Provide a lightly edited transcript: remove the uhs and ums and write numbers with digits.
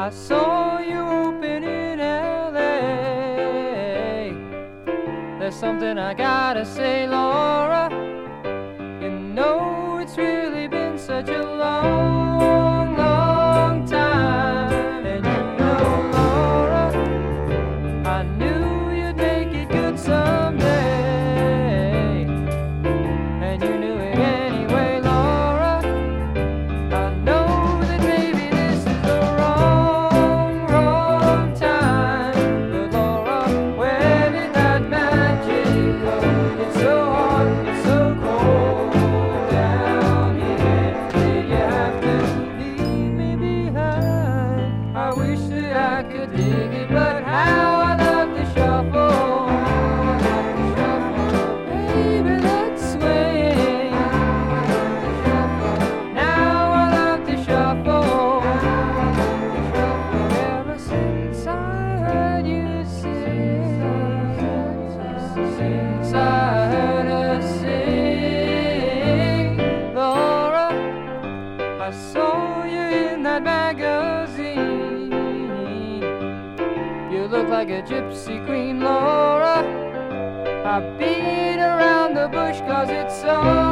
I saw you open in LA. There's something I gotta say, Laura. You know it's really been such a long, long time. And you know, Laura, I knew you'd make it good someday. And you knew it anyway, Laura. I know that maybe this is the wrong, wrong time. But Laura, where did that magic go? It's so hot, it's so cold down here. Did you have to leave me behind? I wish that I could dig it, but how I love to shuffle. Baby, let's swing. Now I love to shuffle. Ever since I heard you sing, since I heard her sing, Laura, I saw you in that magazine. You look like a gypsy queen, Laura. I beat around the bush 'cause it's so